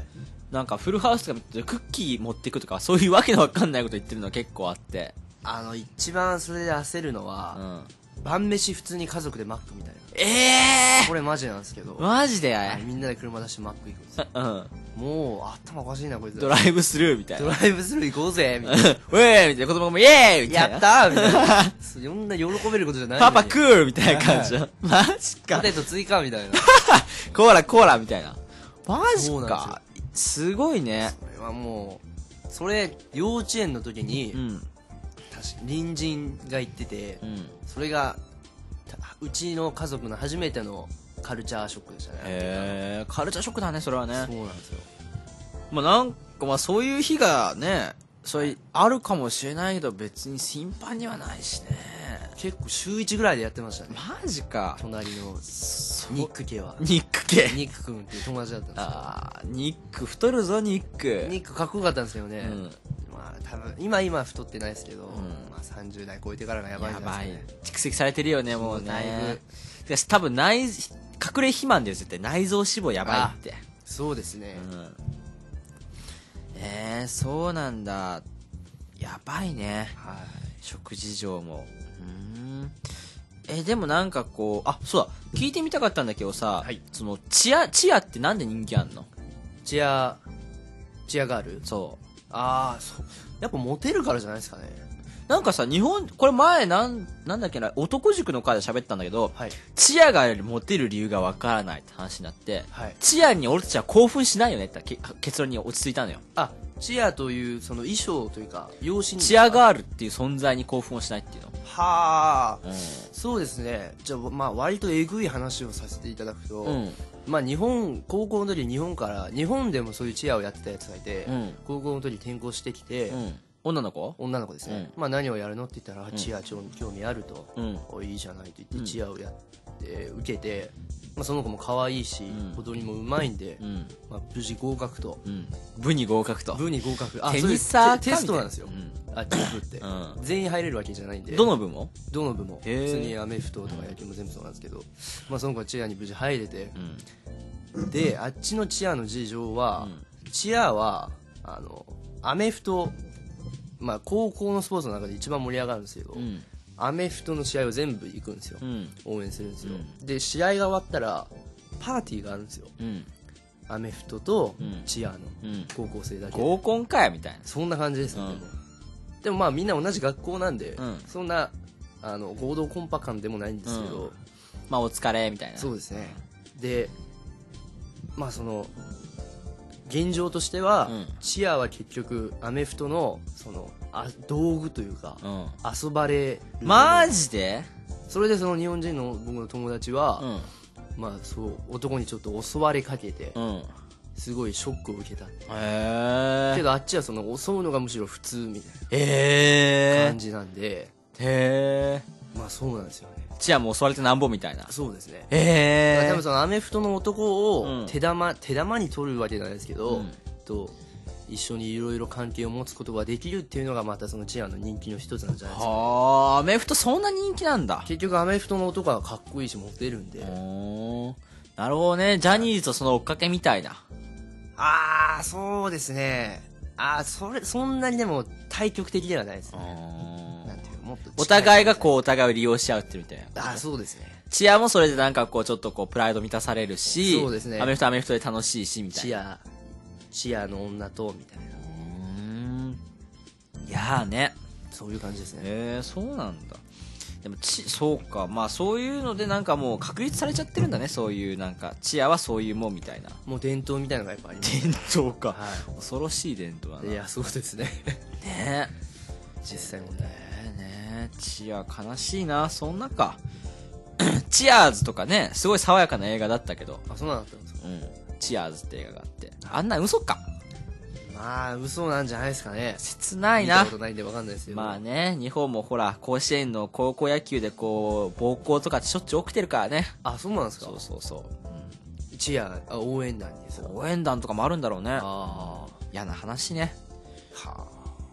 なんかフルハウスとか見てクッキー持っていくとかそういうわけのわかんないこと言ってるのは結構あって、 あの一番それで焦るのうは、 ん、 晩飯普通に家族でマックみたいな。 ええこれマジなんですけど、 ー、マジで、 はいみんなで車出してマック行くんですよ。 うん、 もう頭おかしいなこいつ。 ドライブスルーみたいな。 ドライブスルー行こうぜみたいな。 ウェーイみたいな、子供もイエーイみたいな。 やったーみたいな。そんな喜べることじゃないのに。 パパクールみたいな感じの。マジか。 ポテト追加みたいな。 コーラコーラみたいな。マジそうなんか。すごいね。 それはもう、それ幼稚園の時に、 うん。 確か隣人が言ってて、 うん。 それがたうちの家族の初めてのカルチャーショックでしたね。 へー、カルチャーショックだね、それはね。 そうなんですよ。 まあなんかまあそういう日がね、それあるかもしれないけど別に頻繁にはないしね。 結構週いちぐらいでやってましたね。 マジか。 隣のそニック家は。 ニック系。 ニック君っていう友達だったんですよ。 あー、ニック、太るぞ、ニック。 ニックかっこよかったんですよね。 うん。 まあ多分、今今太ってないですけど、 んまあさんじゅう代超えてからがやばいんじやばいゃないですかね。。 蓄積されてるよね、もうね。 だいぶで多分内、隠れ肥満ですって内臓脂肪やばいって。 そうですね。 うん。えー、そうなんだ。やばいね。 はい。 食事情も。うーん。え、でもなんかこう、あ、そうだ、聞いてみたかったんだけどさ、 はいその、チア、チアってなんで人気あんの？ チア、チアガールそああ、そう。やっぱモテるからじゃないですかね。 う。なんかさ、日本、これ前なん、なんだっけな、男塾の会で喋ったんだけど、 はい。 チアがモテる理由がわからないって話になって、 はい。 チアに俺たちは興奮しないよねってけ結論に落ち着いたのよ。 あ、チアという、その衣装というか、養子に。 チアーガールっていう存在に興奮をしないっていうの。 はあ。 うそうですね。じゃあ、まあ、割とえぐい話をさせていただくと、 ん。うん。 まあ、日本、高校の時日本から、日本でもそういうチアをやってたやつがいて、 うん。 高校の時転校してきて、 うん。女の子？ 女の子ですね。まあ、何をやるのって言ったら、チア興味興味あると。 うん。 おいいじゃないと言って、 うんチアをやって、受けて、まあ、その子も可愛いし、 ん踊りもうまいんで、 うん。 まあ、無事合格と。 うん。部に合格と。 部に合格。あ、 テそれニサーかテテストなんですよ。 うん。 あっちの部って、 うん全員入れるわけじゃないんで。 どの部も？ どの部も。 へー普通にアメフトとか野球も全部そうなんですけど、まあ、その子はチアに無事入れて、 うん。 で、あっちのチアの事情は、 うんチアは、あの、アメフト、まあ、高校のスポーツの中で一番盛り上がるんですけど、 うん。 アメフトの試合を全部行くんですよ。 うん。 応援するんですよ。 うで、試合が終わったら、パーティーがあるんですよ。 うん。 アメフトとうんチアのうん。 高校生だけで。 合コンかよみたいな。 そんな感じですね、 うんでも。でもまあみんな同じ学校なんで、 うんそんな、あの、合同コンパ感でもないんですけど、 まあお疲れみたいな。 そうですね。で、まあその、現状としては、 うんチアは結局アメフトの、その、あ道具というか、 うん。 遊ばれる。 マジで？ それでその日本人の僕の友達は、 うん。 まあそう、男にちょっと襲われかけて、 うん。 すごいショックを受けた。 へえ。 けどあっちはその襲うのがむしろ普通みたいへえ。 な感じなんで、 へえ。 まあそうなんですよね。 チアも襲われてなんぼみたいな。 そうですね。 へえ。 多分そのアメフトの男うんを手玉、手玉に取るわけじゃないですけど、 うんと一緒にいろいろ関係を持つことができるっていうのがまたそのチアの人気の一つなんじゃないですか。 はあ、アメフトそんな人気なんだ。 結局アメフトの男はかっこいいしモテるんで、 おーなるほどね。ジャニーズとその追っかけみたいな。 ああそうですね。ああそれそんなにでも対極的ではないですね。なんていうもっと近お互いがこうお互いを利用し合うってるみたいな。 ああそうですね。 チアもそれでなんかこうちょっとこうプライド満たされるし、 そうですねアメフトアメフトで楽しいしみたいな。 チアチアの女とみたいな、 うーん。いやーね。 そういう感じですね。 へえ、そうなんだ。でもち、そうか。まあそういうのでなんかもう確立されちゃってるんだね。そういうなんか、チアはそういうもんみたいな。 もう伝統みたいなのがやっぱあります。 伝統か。 は恐ろしい伝統だい。 な。 いやそうですね。 ね実際問題。 え。ねえ、チア悲しいな。そんなか。チアーズとかね、すごい爽やかな映画だったけど。 あそうなんだったんですか。 うん。チアーズって映画があって。あんな嘘か。 まあ嘘なんじゃないですかね。 切ないな見たこ。とないんでわかんないですけど。 まあね、日本もほら、甲子園の高校野球でこう、暴行とかってしょっちゅう起きてるからね。 あそうなんですか。 そうそうそう。 チアあ応援団にですか。 応援団とかもあるんだろうね。 あ嫌な話ね。 あは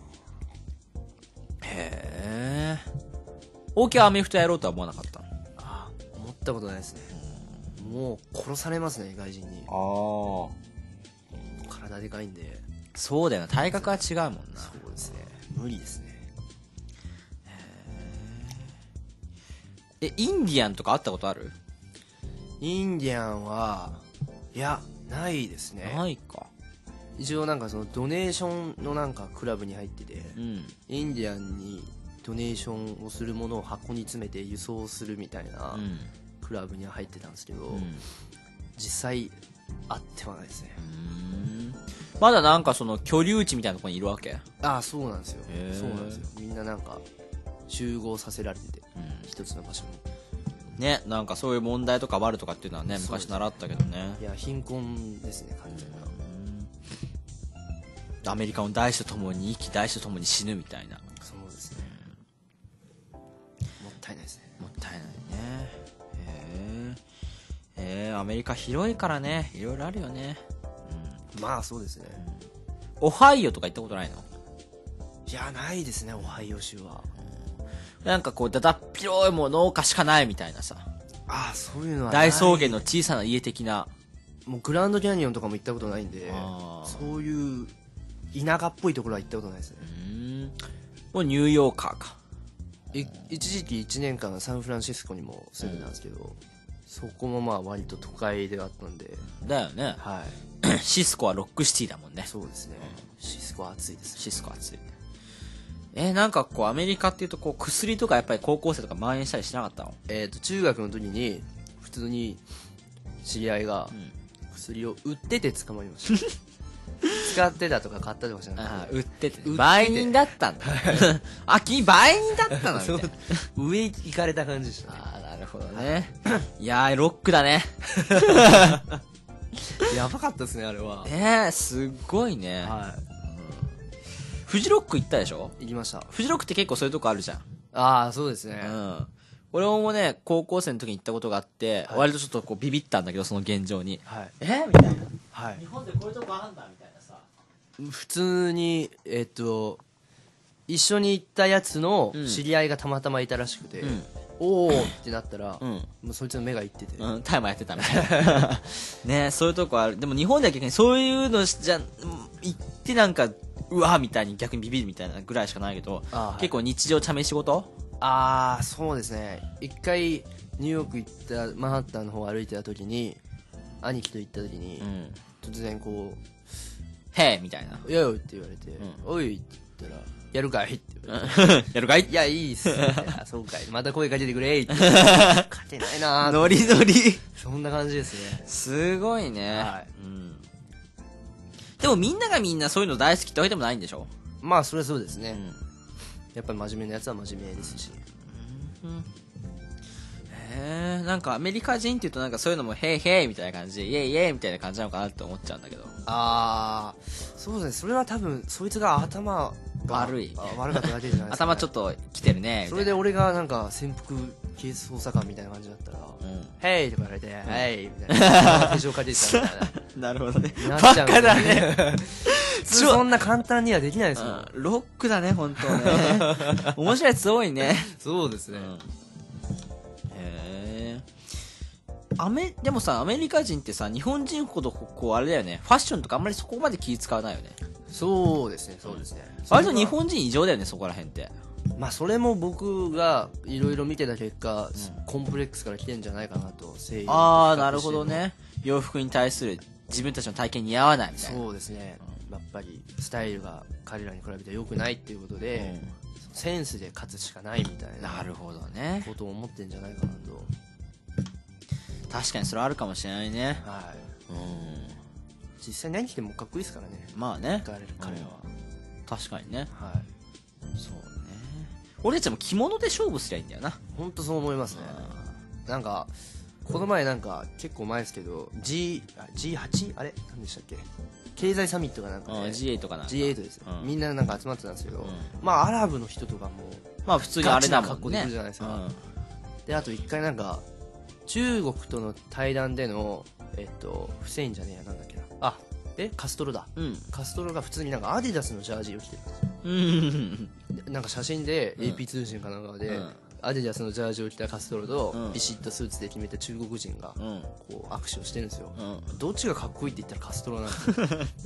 へえ。大木はアメフトやろうとは思わなかったの？ ああ思ったことないですね。もう殺されますね外人に。 ああ。 体体でかいんで。 そうだよな、体格は違うもんな。 そうですね、無理ですね。 え、インディアンとか会ったことある？ インディアンはいやないですね。 ないか。 一応なんかそのドネーションのなんかクラブに入ってて、 うん。 インディアンにドネーションをするものを箱に詰めて輸送するみたいなうん。 クラブには入ってたんですけど、 うん。 実際会ってはないですね。 うんまだなんかその居留地みたいなところにいるわけ？ ああ、そうなんですよ。 へーそうなんですよ。みんななんか集合させられてて、 うん。 一つの場所に。 ね、なんかそういう問題とか悪とかっていうのはね、昔習ったけどね。 いや、貧困ですね、完全な。 アメリカの大使と共に生き、大使と共に死ぬみたいな。 そうですね。もったいないですね。 もったいないね。へえ。へえ、アメリカ広いからね、いろいろあるよね。 まあそうですね。 オハイオとか行ったことないの？ いや、ないですね、オハイオ州は。 なんかこう、だだっ広いもう農家しかないみたいなさ。 ああ、そういうのはない。 大草原の小さな家的な。 もうグランドキャニオンとかも行ったことないんで、 あーそういう田舎っぽいところは行ったことないですね。 うーん。もうニューヨーカーか。 い一時期いちねんかんサンフランシスコにも住んでたんですけど、そこもまあ割と都会であったんで、 だよね。 はい。 シスコはロックシティだもんね。 そうですね。シスコは暑いですね。 シスコ暑い。えーなんかこうアメリカっていうとこう薬とかやっぱり高校生とか蔓延したりしなかったの？ えっと、中学の時に、普通に知り合いがん薬を売ってて捕まりました。使ってたとか買ったとかじゃなああ、 くて。 売ってて。 売ってて売人だったんだ。あ、君売人だったのみたそいうな。 上行かれた感じでしたね。 ああ、なるほどね。いやー、ロックだね。 やばかったですね、あれは。 ねえ、すっごいね。 はフジロック行ったでしょ？ い。行きました。 フジロックって結構そういうとこあるじゃん。 ああ、そうですね。 うん。俺もね、高校生の時に行ったことがあって、 はい割とちょっとこうビビったんだけど、その現状に。 はい。 えみたいな。 はい日。本でこういうとこあんだみたいなさ。 普通に、えっと、一緒に行ったやつのうん知り合いがたまたまいたらしくて、 うんおーってなったら、 うん。 もうそいつの目がいってて、 うん、タイマーやってたみたいな。ねそういうとこある。でも日本では逆にそういうのじゃ、うん行ってなんか、うわみたいに逆にビビるみたいなぐらいしかないけど、 あーはい結構日常茶飯仕事ああ、そうですね。一回、ニューヨーク行ったマンハッタンの方を歩いてた時に、兄貴と行った時に、 ん。 突然こへえみたいな。 う、いやよって言われて、 んおいって言ったら、やるかいって言われて、 やるかいいや、いいっすって。あ、そうかい。また声かけてくれって。勝てないなーノリノリ。 そんな感じですね。 すごいね。 はいうん。でもみんながみんなそういうの大好きってわけでもないんでしょ？ まあ、それはそうですね。 ん。 やっぱり真面目なやつは真面目ですし。 へえ、なんかアメリカ人って言うとなんかそういうのもへいへいみたいな感じで、イエイイエイみたいな感じなのかなって思っちゃうんだけど。 ああ、そうですね。それは多分、そいつが頭が悪いあ悪かっただけじゃないですか、ね。 頭ちょっと来てるね。 それで俺がなんか潜伏警捜査官みたいな感じだったら、 うんヘイとか言われて、ヘイみたいな。手錠かけてたみたいなるほどね。 な。 バなっちゃうんカだね。 普通そんな簡単にはできないですもん。 うんロックだね、本当ね。面白いやつ多いね。 そうですね。 へえ。アメ、でもさ、アメリカ人ってさ、日本人ほどこうあれだよね。ファッションとかあんまりそこまで気使わないよね。 そうですね、そうですね。 割と日本人異常だよね、そこら辺って。 まあそれも僕がいろいろ見てた結果、コンプレックスから来てんじゃないかなと。西洋とああ、 比較してなるほどね。洋服に対する自分たちの体型に似合わないみたいな。 そうですね。やっぱりスタイルが彼らに比べて良くないっていうことで、センスで勝つしかないみたいななるほどね。 ことを思ってんじゃないかなと。 確かにそれあるかもしれないね。 はい。 うん。 実際何着てもかっこいいですからね。 まあね。 彼彼は。 確かにね。 はい。 そうね。俺たちも着物で勝負すりゃいいんだよな。 本当そう思いますね。なんか、この前なんか結構前ですけど、G、あ ジーはち? あれ何でしたっけ経済サミットがなんかね、 うん、ジーエイト かなんか。 ジーエイト ですよ、 うんみんななんか集まってたんですけど、 んまあアラブの人とかも、 まあ普通にあれだもんね。 ガチな格好で来るじゃないですかうんで、あと一回なんか、中国との対談での、えっと、フセインじゃねえや、なんだっけな。あ、えカストロだ。 うん。 カストロが普通になんかアディダスのジャージを着てるんですよ。 うん。 でなんか写真で、 うんエーピー 通信かなんかで、 うんアディダスのジャージを着たカストロと、 うんビシッとスーツで決めた中国人が、 うん。 こう握手をしてるんですよ、 うん。 どっちがかっこいいって言ったらカストロなんですよ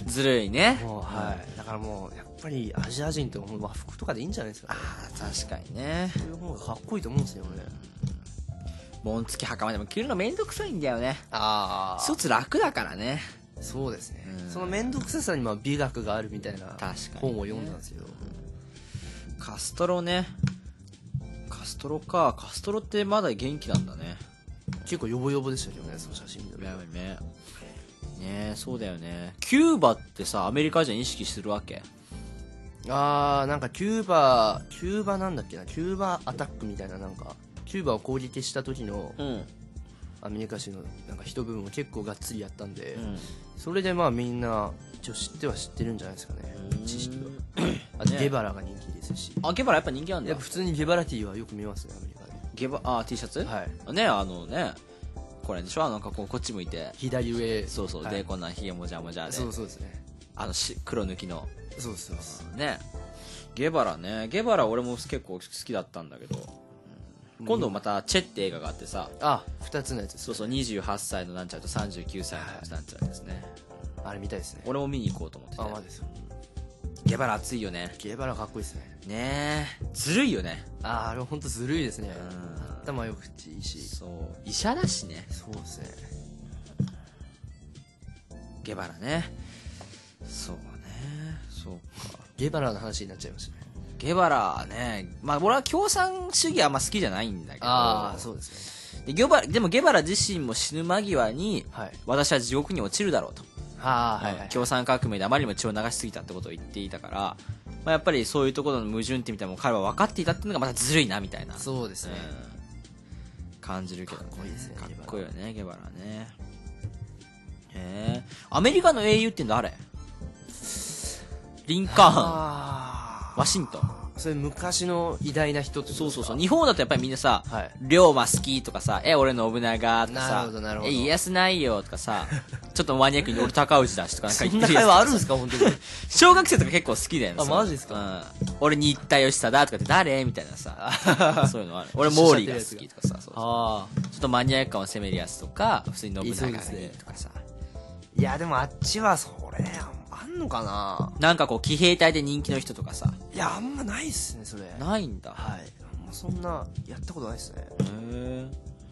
ずるいね。 もう、はい。だからもう、やっぱりアジア人って和服とかでいいんじゃないですかね。 ああ、確かにね。 そういう方がかっこいいと思うんですよね。 紋付き袴でも着るのめんどくさいんだよね。 あ一つ楽だからね。 そうですね。 うんその面倒くささにまあ美学があるみたいな確かにね本を読んだんですけど。 カストロね。カストロか。カストロってまだ元気なんだね。 結構ヨボヨボでしたけどね、その写真見たら。 やばいね。ねえ、そうだよね。キューバってさ、アメリカ人意識するわけ？ あー、なんかキューバ、キューバなんだっけな、キューバアタックみたいな、なんか、キューバを攻撃した時のうん。 アメリカ人のなんか人分を結構がっつりやったんで、 うん。 それでまあみんな一応知っては知ってるんじゃないですかね、知識は。あとねゲバラが人気ですし、 あ、ゲバラやっぱ人気あるんだやっぱ。普通にゲバラティーはよく見ますね、アメリカで。 ゲバ、あ、T シャツ？ はい。 ね、あのね、これでしょ、なんかこう、こっち向いて。 左上。 そうそう、 はいで、こんなひげもじゃもじゃで。 そうそうですね。 あのし、黒抜きの。 そうですそうです。 ね。ゲバラね。ゲバラ俺も結構好きだったんだけど、今度またチェって映画があってさ、 あ、二つのやつですね。 そうそう、にじゅうはっさいのなんちゃらとさんじゅうきゅうさいのなんちゃらですね。 あれ見たいですね。 俺も見に行こうと思ってて。 あ、まあですよ。 ゲバラ熱いよね。 ゲバラかっこいいですね。 ねえ。ずるいよね。 あー、あれほんとずるいですね。 うん頭よくていいし。 そう。医者だしね。 そうですね。 ゲバラね。そうね。そうか。 ゲバラの話になっちゃいましたね。 ゲバラね。まあ俺は共産主義はあんま好きじゃないんだけど。 ああ、そうですね。 でゲバラでもゲバラ自身も死ぬ間際に、 はい。 私は地獄に落ちるだろうと。 はあ、はい、はい。 共産革命であまりにも血を流しすぎたってことを言っていたから、まあ、やっぱりそういうところの矛盾ってみたいなのも彼は分かっていたっていうのがまたずるいなみたいな。 そうですね。 うん、感じるけどね。 かっこいいですねかっこいいよね、ゲバラね。へえ。アメリカの英雄って誰？リンカーン、 あワシントン。 それ昔の偉大な人ってことですか？ そうそうそう。日本だとやっぱりみんなさ、 はい。 龍馬好きとかさ、え、俺信長とかなさるほどなるほ、どえ、家康ないよとかさ、ちょっとマニアックに俺高氏だしとかなんかそんな言ってるやつ会話あるんですか、本当に。 小学生とか結構好きだよね。 あそれマジですか？ うん。俺新田義貞とかって誰みたいなさ、そういうのある。俺毛利が好きとかさ、そうそうああ。 ちょっとマニアック感を攻めるやつとか、普通に信長がいいいそうですねいとかさ。 いや、でもあっちはそれ、あんのかな？ なんかこう、騎兵隊で人気の人とかさ。 いや、あんまないっすね、それ。 ないんだ。 はい。あんまそんな、やったことないっすね。 へー。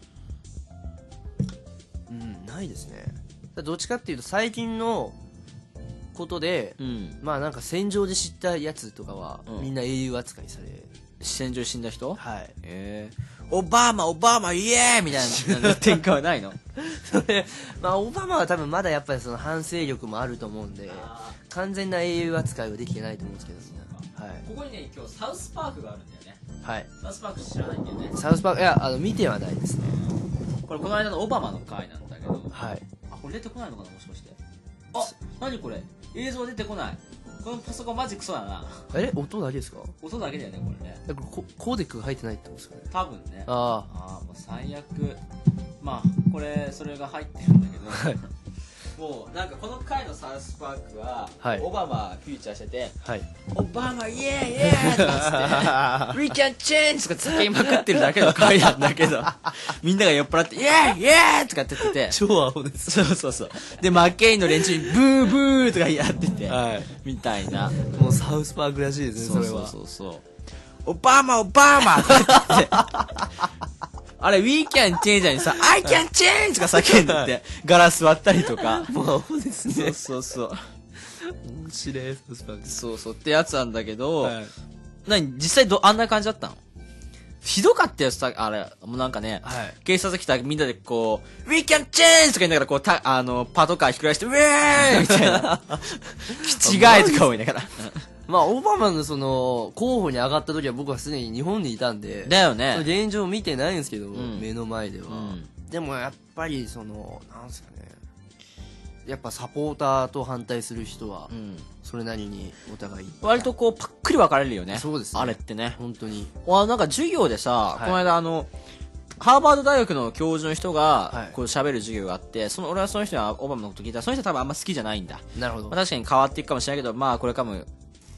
うん、ないですね。どっちかっていうと、最近のことで、 うん。 まあなんか戦場で知ったやつとかは、 うんみんな英雄扱いされ、 戦場で死んだ人？ はい。 へえ。オバマ、オバマ、イエーイみたいな展開はないの？ それ、まあオバマは多分まだやっぱりその反省力もあると思うんで、完全な英雄扱いはできてないと思うんですけど、はい。 ここにね、今日サウスパークがあるんだよね。 はい。 サウスパーク知らないんだよね。 サウスパーク、いや、あの、見てはないですね。 これこの間のオバマの回なんだけど。 はい。 あ、これ出てこないのかなもしかして。あ、何これ映像出てこない。このパソコンマジクソだな。 え、音だけですか？ 音だけだよね、これね。 えこれココーデックが入ってないってことですかね？ 多分ね。 ああーもう最悪。まあ、これ、それが入ってるんだけど。 はいもう、なんかこの回のサウスパークは、 はいオバマフィーチャーしてて、 あ。はい。 オバマイエーイイエーイとかつって、We can change! とか叫びまくってるだけの回なんだけど、みんなが酔っ払って、イエーイイエーイとかって言ってて、 超アホです。 そうそうそう。で、マッケインの連中にブーブーとかやってて、 はい。 みたいな。 もうサウスパークらしいですね、それは。 そうそうそう。オバマ、オバマとか言って、あれ、We can change にさ、I can change とか叫んでて、ガラス割ったりとか。 もうアホですね。 そうそうそう。 面白い、サウスパーク。 そうそうってやつなんだけど、 はい。 何実際ど、あんな感じだったの？ひどかったよ、さ、あれ、もうなんかね、 はい。 警察来たらみんなでこう、We can change! とか言いながらこう、た、あの、パトカーひっくり返して、ウェーイみたいな。気違いとか思いながら。 まあ、オバマのその、候補に上がった時は僕はすでに日本にいたんで、 だよそのね。 現状見てないんですけど、 ん目の前では、 うんでもやっぱりそのなんですかね、やっぱサポーターと反対する人はうん。 それなりにお互い割とこう、パックリ分かれるよね。 そうですねあれってね。 本当にあ、なんか授業でさ、 いこの間あの、ハーバード大学の教授の人が、 はいこう喋る授業があって、その、俺はその人にオバマのこと聞いたら、その人は多分あんま好きじゃないんだ。 なるほど、 まあ、確かに変わっていくかもしれないけど、まあこれからも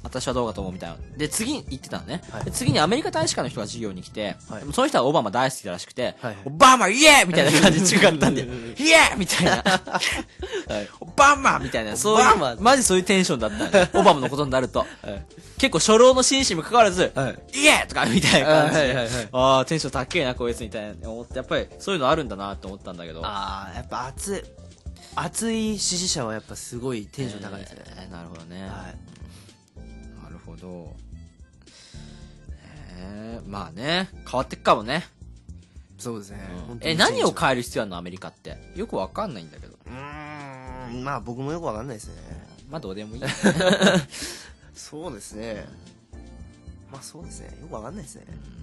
私はどうかと思うみたいな。で、次に言ってたのね。 はいで次にアメリカ大使館の人が授業に来て、 はいでもその人はオバマ大好きだらしくて、 はいオバマイエーみたいな感じで違ったんで、イエーみたいな。 はいオバマみたいな、そういうオバマ、 マジそういうテンションだったのね。オバマのことになると。 はい結構初老の紳士にもかかわらず、 はいイエーとかみたいな感じで、 はいはいはいああ、テンション高えな、こいつみたいな思って、やっぱりそういうのあるんだなって思ったんだけど。 ああやっぱ熱い熱い支持者はやっぱすごいテンション高いですね、 えーなるほどね。 はいなるほど。えー、まあね、変わってくかもね。 そうですね、本当え、 に何を変える必要あるのアメリカって。よくわかんないんだけど。 うーんまあ僕もよくわかんないですねまあどうでもいい。 そうですねまあそうですねよくわかんないですね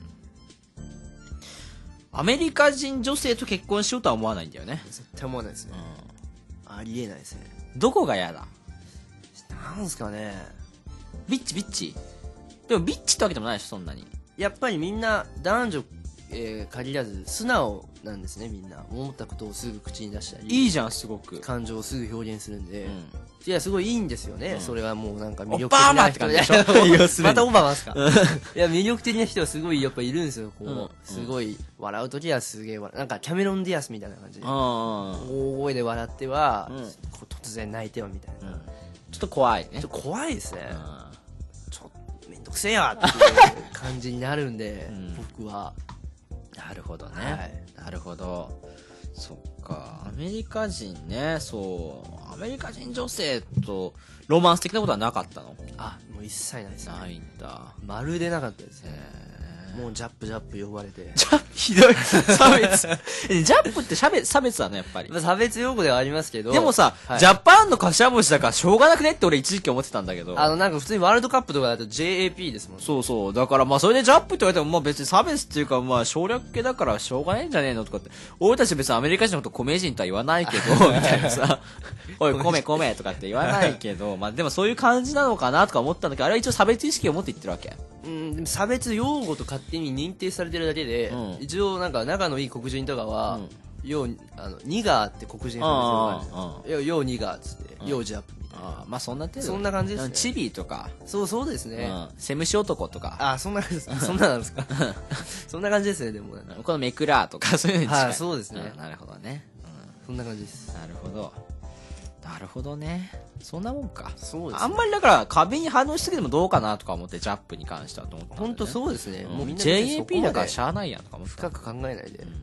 アメリカ人女性と結婚しようとは思わないんだよね。 絶対思わないですね、ありえないですねどこが嫌だ？ なんすかねビッチビッチでもビッチってわけでもないでしょ、そんなに。 やっぱりみんな男女、えー限らず素直なんですねみんな思ったことをすぐ口に出したりいいじゃん、すごく。 感情をすぐ表現するんで、 うんいやすごいいいんですよね、 うんそれはもうなんか魅力オバマ的な人って感じでしょいや要するにまたオバマですかいや魅力的な人はすごいやっぱいるんですよこう、 うんすごい笑う時はすげえ笑うなんかキャメロン・ディアスみたいな感じでうん。 大声で笑っては、 うんこう突然泣いてはみたいな、 ちょっと怖いね。 ちょっと怖いですね、 うちょっとめんどくせえやっていう感じになるんで、 うん僕はんなるほどね。 はいなるほど。そっか。アメリカ人ね、そう。アメリカ人女性とロマンス的なことはなかったの？ あもう一切ないですねないんだ。 まるでなかったですねへもうジャップジャップ呼ばれてジャップ、ひどい。差別。えジャップって差別、差別だね、やっぱり。 まあ差別用語ではありますけどでもさ、 はいジャパンの頭文字だからしょうがなくねって俺一時期思ってたんだけど。 あのなんか普通にワールドカップとかだと ジェイエーピー ですもんねそうそう。だからまあそれでジャップって言われてもまあ別に差別っていうかまあ省略系だからしょうがないんじゃねえのとかって。俺たち別にアメリカ人のこと米人とは言わないけど、みたいなさ。おい、米米とかって言わないけど、まあでもそういう感じなのかなとか思ったんだけど、あれは一応差別意識を持って言ってるわけ。 うんでも差別用語と勝手に認定されてるだけで、 うん一応なんか仲のいい黒人とかは、 うんようあのニガーって黒人さんですよ、ようニガーっつって、 うんようジャップみたいな、 ああまあそんな程度。 そんな感じですねチビとか、 そうそうですね、 うん、セムシ男とか、 あそんなそんななんですかそんな感じですねでもなんかこのメクラーとかそういうのに近い。 はいそうですねんなるほどね。 そんな感じですうん、なるほど。なるほどね。そんなもんか。 そうですねあんまりだから壁に反応しすぎてもどうかなとか思って、ジャップに関してはと思ったんだよね。 本当そうですね、 うんもうみんなジェイエーピー だからそしゃあないやんとか思った。 こまで深く考えないで、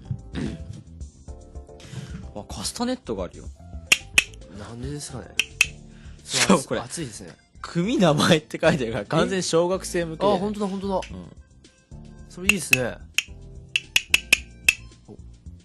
あ、カスタネットがあるよ。 なんでですかねそうこれ熱いですね組名前って書いてるから完全に小学生向けあで。 本当だ本当だうん。 それいいですねおこ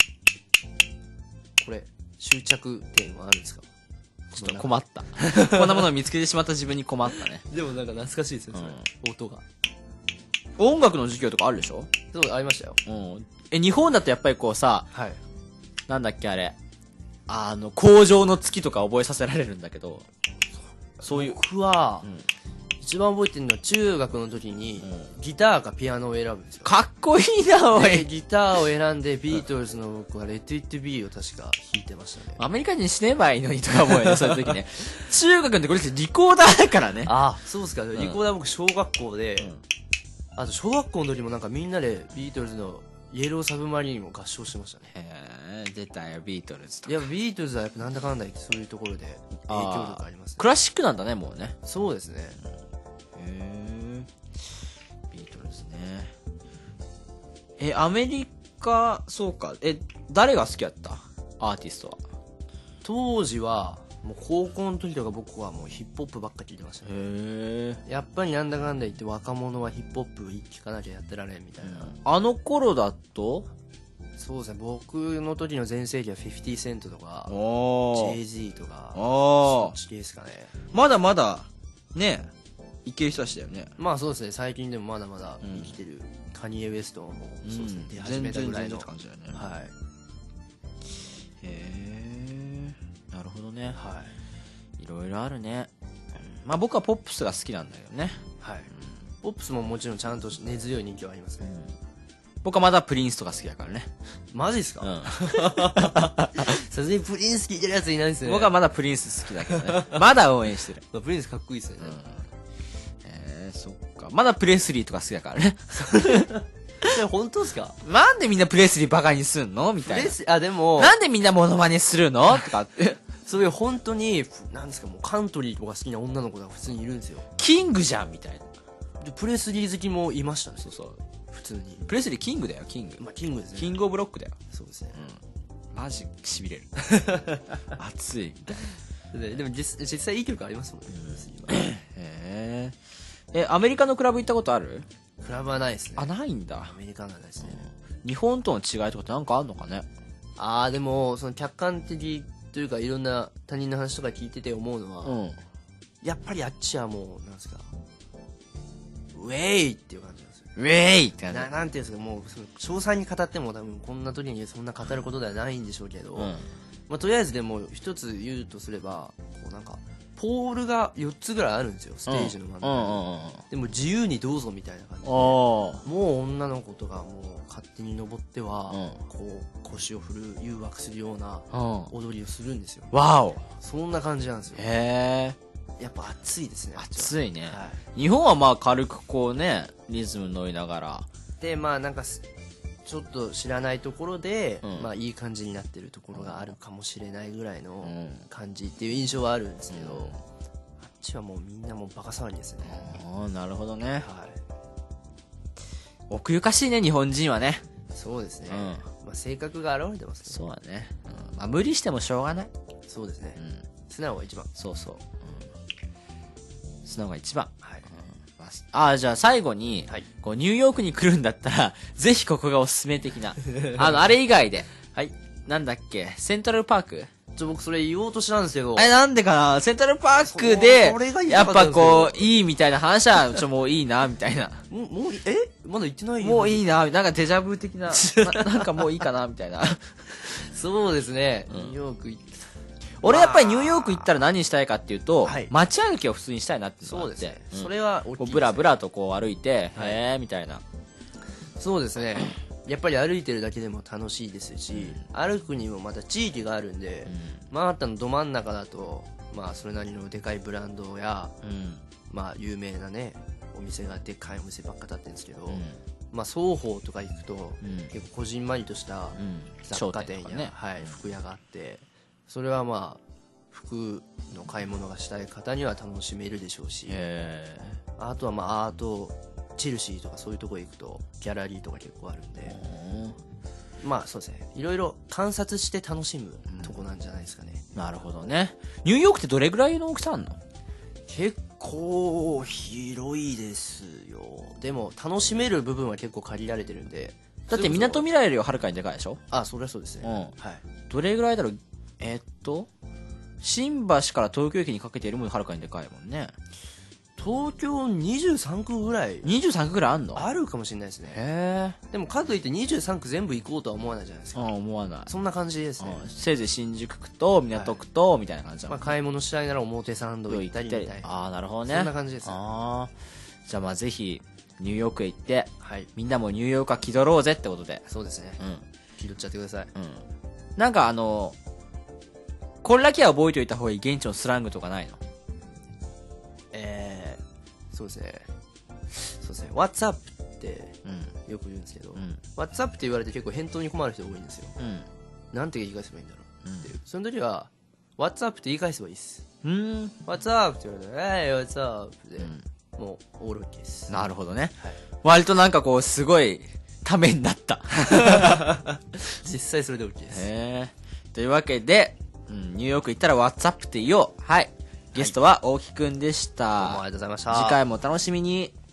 れ終着点はあるんですかちょっと困った。こんなものを見つけてしまった自分に困ったね。 でもなんか懐かしいですねそれ、音が音楽の授業とかあるでしょ？ そうありましたようん。え、日本だとやっぱりこうさ、 はいなんだっけあれ。あの、工場の月とか覚えさせられるんだけど、そういう。 僕は、 うん一番覚えてるのは中学の時に、 うんギターかピアノを選ぶんですよかっこいいな、おい。 でギターを選んでビートルズの僕はレッド・イット・ビーを確か弾いてましたねアメリカ人に死ねばいいのにとか思うよね、そういう時ね。中学の時これってリコーダーだからね。 あそうですか、リコーダー僕小学校で、 うんあと小学校の時もなんかみんなでビートルズのイエローサブマリンを合唱してましたねへえ、出たよ、ビートルズとか。 いやビートルズはやっぱなんだかんだ言ってそういうところで影響力ありますねクラシックなんだね、もうね。 そうですねへえ。ビートルズね。え、アメリカ、そうか。え、誰が好きやったアーティストは。 当時はもう高校の時とか僕はもうヒップホップばっか聞いてましたねへえ。 やっぱりなんだかんだ言って若者はヒップホップ聴かなきゃやってられんみたいな、 あの頃だとそうですね僕の時の全盛期はフィフティーセントとかおジェイジー とかあそっち系ですかねまだまだ、ね、いける人たちだよね。 まあそうですね最近でもまだまだ生きてる、カニエ・ウェストもそうですね、出始めたぐらいの全然全然って感じだよね。 はいへえ。なるほどね。 はいいろいろあるね。まあ僕はポップスが好きなんだけどね。 はいポップスももちろんちゃんと根強い人気はありますね、 僕はまだプリンスとか好きだからね。 マジですか、 うん。 さすがにプリンス聞いてるやついないですね僕はまだプリンス好きだけどね。まだ応援してる。 プリンスかっこいいですよね、 そっか。まだプレスリーとか好きだからね。 え、本当ですか？ なんでみんなプレスリーバカにすんのみたいな。 プレス、あ、でも、 なんでみんなモノマネするのとかって。 そういう本当に、なんですか、もうカントリーとか好きな女の子が普通にいるんですよ。 キングじゃんみたいな。 で、プレスリー好きもいましたね。 そうそう。 普通に。 プレスリーキングだよ、キング。 まあ、キングですね。 キングオブロックだよ。 そうですね。 うん。マジ、痺れる。熱い。みたいな。 で, でも実実際いい曲ありますもんね。 へえ。え、アメリカのクラブ行ったことある？ クラブはないですね。 あ、ないんだ。 アメリカなんですね。 日本との違いとかってなんかあんのかね？ ああ、でも、その客観的というか、いろんな他人の話とか聞いてて思うのは、 うん。 やっぱりあっちはもう、なんですか、ウェイっていう感じなんですよ。 ウェイって感じ。 ななんていうんですか、もう、その詳細に語っても多分こんな時にそんな語ることではないんでしょうけど、 うん。 まあ、とりあえずでも一つ言うとすれば、こうなんか、ポールがよっつぐらいあるんですよ、ステージの真ん中に。 うんうんうん。 でも自由にどうぞみたいな感じで。 あもう女の子とかもう勝手に登っては、 うんこう腰を振る誘惑するようなあ。うん。 踊りをするんですよ。 わお。 そんな感じなんですよ。 へえ。 やっぱ暑いですね。 暑いね。 は日本はまあ軽くこうね、リズム乗りながら。 い。で、まあなんかす、ちょっと知らないところで、 うんまあいい感じになってるところがあるかもしれないぐらいのうん感じっていう印象はあるんですけど、 うんあっちはもうみんなもうバカ騒ぎですね。 ああ、なるほどね。 はい。 奥ゆかしいね、日本人はね。 そうですね。 うんまあ性格が現れてますね。 そうだね。うん、まあ無理してもしょうがない。 そうですねう。ん。 素直が一番。 そうそう。うん。素直が一番。 はい。 まあ、あ、じゃあ最後に、 はい。 こうニューヨークに来るんだったら、ぜひここがおすすめ的な。あの、あれ以外で。 はい。 なんだっけ、セントラルパーク？ ちょ、僕それ言おうとしたんですけど。 あれなんでかな、セントラルパークでそれが言い、 やっぱたかったんですよこう、いいみたいな話は、ちょ、もういいな、みたいな。 もう、もうい、えまだ言ってないもういい。 いな、なんかデジャブ的な、ななんかもういいかな、みたいな。 そうですね。 うんニューヨーク行っ俺やっぱりニューヨーク行ったら何したいかっていうと、 はい街歩きを普通にしたいなっていうのがあって。 そうですね。 うんそれは大きいですね、 こうブラブラとこう歩いて、 はいへえーみたいな。 そうですね。やっぱり歩いてるだけでも楽しいですし、歩くにもまた地域があるんで、マンハッタンのど真ん中だと、まあそれなりのでかいブランドや、 うん。うん。 まあ有名なね、お店がでっかいお店ばっか建ってるんですけど、 うん。 まあ双方とか行くと、 うん結構こじんまりとしたうん。 雑貨店や、 商とかね。 はい、服屋があって、それはまあ服の買い物がしたい方には楽しめるでしょうし、 へあとはまあアートチェルシーとかそういうとこ行くとギャラリーとか結構あるんで、 え。 まあそうですね、いろいろ観察して楽しむとこなんじゃないですかね。 なるほどね。ニューヨークってどれぐらいの大きさあんの？ 結構広いですよ。でも楽しめる部分は結構限られてるんで。 だって港未来よりははるかにでかいでしょ？ あ、それはそうですね。 うんはい。 どれぐらいだろう？えーっと、新橋から東京駅にかけてよりもはるかにでかいもんね。 東京にじゅうさんくぐらいにじゅうさんくぐらいあんの？ あるかもしれないですね。 へえ。 でもかといってにじゅうさんく全部行こうとは思わないじゃないですか。 うん、思わない。 そんな感じですね。 うん、せいぜい新宿区と港区と、みたいな感じだもん。 まあ買い物したいなら表参道行ったりみたいな。 ああ、なるほどね。 そんな感じです。はああ。じゃあまあぜひ、ニューヨークへ行って、 い。 みんなもニューヨークは気取ろうぜってことで。 そうですね。 うん。 気取っちゃってください。 うん。なんかあの、これだけは覚えておいた方がいい現地のスラングとかないの？ えー、そうですね。そうですね。What's up ってうん。 よく言うんですけど、 うん。 What's up って言われて結構返答に困る人が多いんですよ。 うん。 なんて言い返せばいいんだろううんっていう。その時は、What's up って言い返せばいいです。 うん。 What's up って言われたら、Hey, What's up で、もう、オールオッケーです。 なるほどね。 はい。 割となんかこう、すごい、ためになった。 実際それで OK です。 へー。というわけで、うん、ニューヨーク行ったら What's up って言おう。はい。ゲストは大木くんでした。 どうもありがとうございました。 次回もお楽しみに。